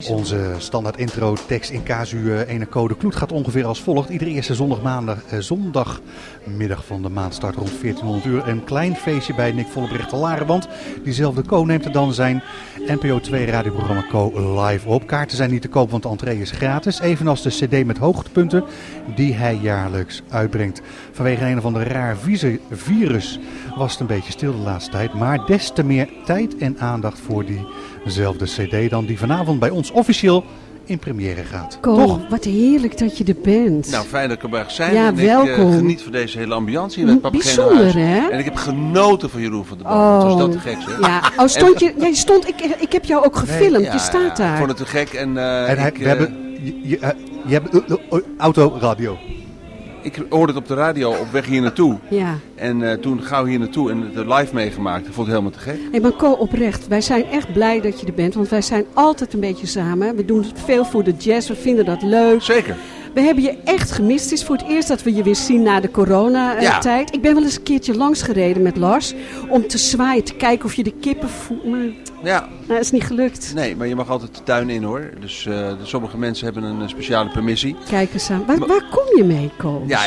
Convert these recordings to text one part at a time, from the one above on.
Onze standaard intro tekst in casu ene code kloet gaat ongeveer als volgt. Iedere eerste zondagmiddag van de maand start rond 1400 uur een klein feestje bij Nick Vollebrecht te Laren. Want diezelfde Co neemt er dan zijn NPO 2 radioprogramma Co live op. Kaarten zijn niet te koop, want de entree is gratis. Evenals de cd met hoogtepunten die hij jaarlijks uitbrengt. Vanwege een of ander raar virus was het een beetje stil de laatste tijd. Maar des te meer tijd en aandacht voor diezelfde cd dan die vanavond bij ons officieel in première gaat. Co, toch? Wat heerlijk dat je er bent. Nou, fijn dat ik erbij mag zijn. Ja, en welkom. Ik geniet van deze hele ambiance hier met Bijzonder, hè? En ik heb genoten van Jeroen van der Boom. Wat was dat te gek, zeg? Ja, ik heb jou ook gefilmd. Ja, je staat daar. Ik vond het te gek. En We hebben... Je hebt autoradio. Ik hoorde het op de radio op weg hier naartoe. Ja. En toen gauw hier naartoe en het live meegemaakt. Ik vond het helemaal te gek. Hey, maar Co, oprecht. Wij zijn echt blij dat je er bent. Want wij zijn altijd een beetje samen. We doen veel voor de jazz. We vinden dat leuk. Zeker. We hebben je echt gemist. Het is voor het eerst dat we je weer zien na de coronatijd. Ik ben wel eens een keertje langs gereden met Lars. Om te zwaaien, te kijken of je de kippen voelt. Maar dat is niet gelukt. Nee, maar je mag altijd de tuin in, hoor. Dus sommige mensen hebben een speciale permissie. Kijk eens aan. Waar kom je mee, Co? Ja,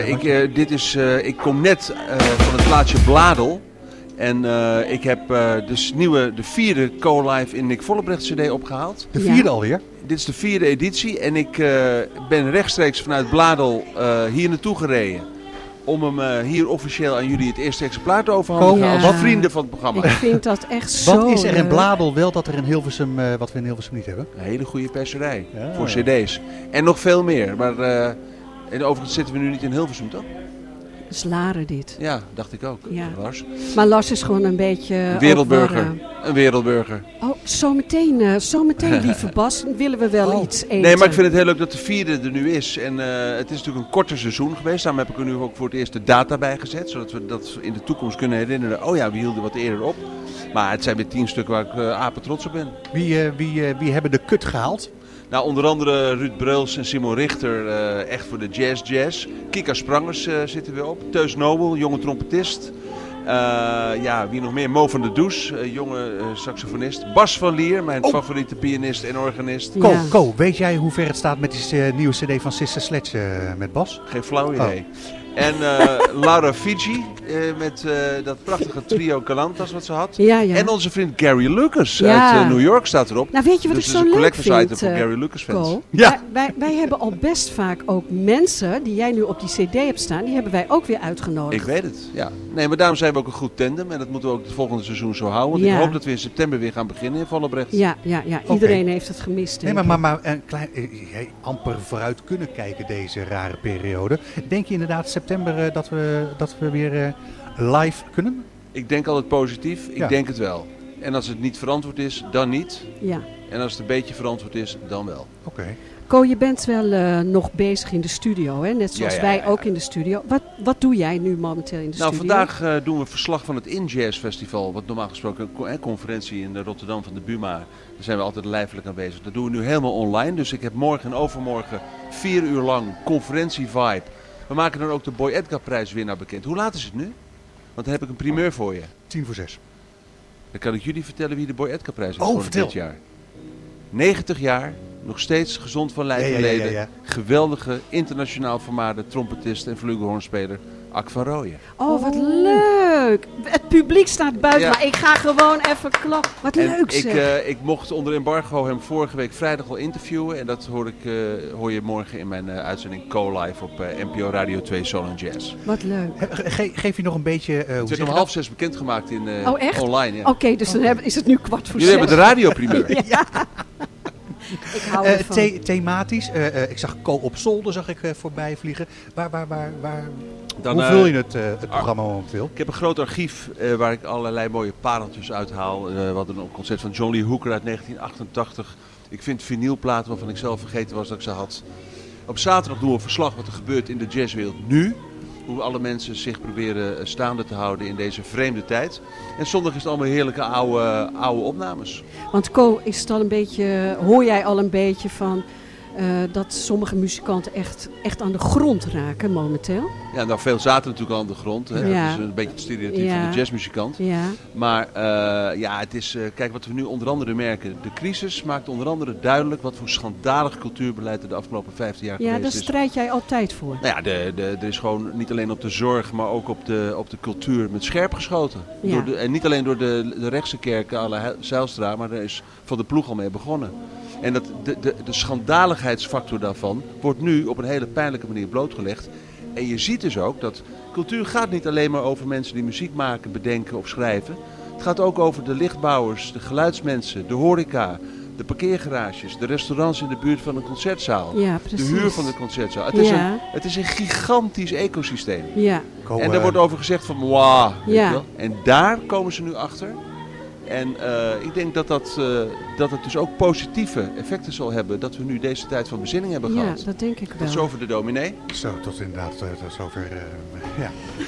ik kom net van het plaatsje Bladel. En ik heb de vierde Co-Live in Nick Vollebrecht CD opgehaald. De vierde alweer? Dit is de vierde editie en ik ben rechtstreeks vanuit Bladel hier naartoe gereden. Om hem hier officieel aan jullie het eerste exemplaar te overhandigen als vrienden van het programma. Ik vind dat echt zo Wat is er in leuk. Bladel wel dat er in Hilversum, wat we in Hilversum niet hebben? Een hele goede perserij voor cd's. En nog veel meer. Maar overigens zitten we nu niet in Hilversum, toch? Dat is Laren dit. Ja, dacht ik ook. Ja. Lars. Maar Lars is gewoon een beetje... Een wereldburger. Een wereldburger. Oh, zometeen, lieve Bas, willen we wel iets eten. Nee, maar ik vind het heel leuk dat de vierde er nu is. En het is natuurlijk een korter seizoen geweest. Daarom heb ik er nu ook voor het eerst de data bij gezet. Zodat we dat in de toekomst kunnen herinneren. Oh ja, we hielden wat eerder op. Maar het zijn weer 10 stukken waar ik apen trots op ben. Wie hebben de kut gehaald? Nou, onder andere Ruud Breuls en Simon Richter, echt voor de jazz. Kika Sprangers zitten weer op. Teus Nobel, jonge trompetist. Wie nog meer? Mo van der Does, jonge saxofonist. Bas van Lier, mijn favoriete pianist en organist. Co, weet jij hoe ver het staat met die nieuwe cd van Sister Sledge met Bas? Geen flauw idee. En Laura Fiji met dat prachtige trio Galantas wat ze had. Ja. En onze vriend Gary Lucas uit New York staat erop. Nou, weet je wat dus ik zo leuk vind? Dus een collectors item voor Gary Lucas fans. Co? Ja. Wij hebben al best vaak ook mensen die jij nu op die cd hebt staan, die hebben wij ook weer uitgenodigd. Ik weet het, ja. Nee, maar daarom zijn we ook een goed tandem. En dat moeten we ook het volgende seizoen zo houden. Want ik hoop dat we in september weer gaan beginnen in Vollebrecht. Ja. Iedereen heeft het gemist. Nee, maar een klein, amper vooruit kunnen kijken deze rare periode. Denk je inderdaad september dat we weer live kunnen? Ik denk altijd positief. Ik denk het wel. En als het niet verantwoord is, dan niet. Ja. En als het een beetje verantwoord is, dan wel. Oké. Co, je bent wel nog bezig in de studio, hè? Net zoals wij ook in de studio. Wat doe jij nu momenteel in de studio? Vandaag doen we verslag van het In-Jazz Festival. Wat normaal gesproken een conferentie in Rotterdam van de Buma. Daar zijn we altijd lijfelijk aanwezig. Dat doen we nu helemaal online. Dus ik heb morgen en overmorgen 4 uur lang conferentie-vibe. We maken dan ook de Boy Edgar prijswinnaar bekend. Hoe laat is het nu? Want dan heb ik een primeur voor je. 5:50. Dan kan ik jullie vertellen wie de Boy Edgar prijs is voor dit jaar. 90 jaar, nog steeds gezond van lijf en leden. Ja. Geweldige internationaal vermaarde trompetist en flugelhornspeler Ak van Rooyen. Oh, wat leuk! Het publiek staat buiten, maar ik ga gewoon even klappen. Wat leuk zeg! Ik mocht onder embargo hem vorige week vrijdag al interviewen. En dat hoor je morgen in mijn uitzending Co-Live op NPO Radio 2 Soul & Jazz. Wat leuk. Geef je nog een beetje... het werd om 5:30 bekendgemaakt in online. Ja. Oké, dus dan is het nu 5:45. Jullie hebben de radioprimeur. Ja. Ik hou ervan. Thematisch, ik zag Co op zolder voorbij vliegen. Hoe Dan, vul je het programma momenteel? Ik heb een groot archief waar ik allerlei mooie pareltjes uithaal. We hadden een concert van John Lee Hooker uit 1988. Ik vind vinylplaten waarvan ik zelf vergeten was dat ik ze had. Op zaterdag doen we een verslag wat er gebeurt in de jazzwereld nu. Hoe alle mensen zich proberen staande te houden in deze vreemde tijd. En zondag is het allemaal heerlijke oude opnames. Want Co, is het al een beetje, hoor jij al een beetje van dat sommige muzikanten echt aan de grond raken momenteel. Ja, nou veel zaten natuurlijk al aan de grond. Hè? Ja. Dat is een beetje het stereotype van de jazzmuzikant. Ja. Maar het is, kijk wat we nu onder andere merken. De crisis maakt onder andere duidelijk wat voor schandalig cultuurbeleid er de afgelopen 15 jaar geweest is. Ja, daar strijd jij altijd voor. Nou ja, er is gewoon niet alleen op de zorg, maar ook op de cultuur met scherp geschoten. Ja. En niet alleen door de rechtse kerken à la Zijlstra, maar daar is Van de Ploeg al mee begonnen. En de schandaligheidsfactor daarvan wordt nu op een hele pijnlijke manier blootgelegd. En je ziet dus ook dat cultuur gaat niet alleen maar over mensen die muziek maken, bedenken of schrijven. Het gaat ook over de lichtbouwers, de geluidsmensen, de horeca, de parkeergarages, de restaurants in de buurt van een concertzaal. Ja, precies. De huur van de concertzaal. Het is een gigantisch ecosysteem. Ja. En daar wordt over gezegd van, wauw. En daar komen ze nu achter. En ik denk dat het dus ook positieve effecten zal hebben dat we nu deze tijd van bezinning hebben gehad. Ja, dat denk ik wel. Tot zover de dominee. Zo, tot inderdaad zover. Ja.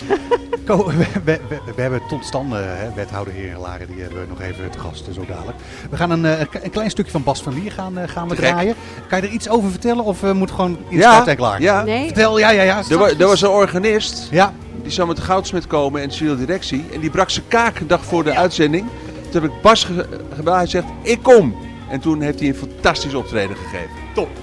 We hebben Ton Stan, wethouder hier in Laren, die hebben we nog even te gast zo dadelijk. We gaan een klein stukje van Bas van Lier gaan we draaien. Kan je er iets over vertellen of moet gewoon iets en klaar? Ja. Nee. Vertel, ja. Er was een organist, ja. Die zou met de Goudsmit komen en de civiele directie. En die brak zijn kaak een dag voor de uitzending. Toen heb ik Bas gebeld, hij zegt, ik kom. En toen heeft hij een fantastisch optreden gegeven. Top.